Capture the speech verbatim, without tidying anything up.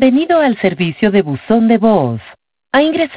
Bienvenido al servicio de buzón de voz. Ha ingresado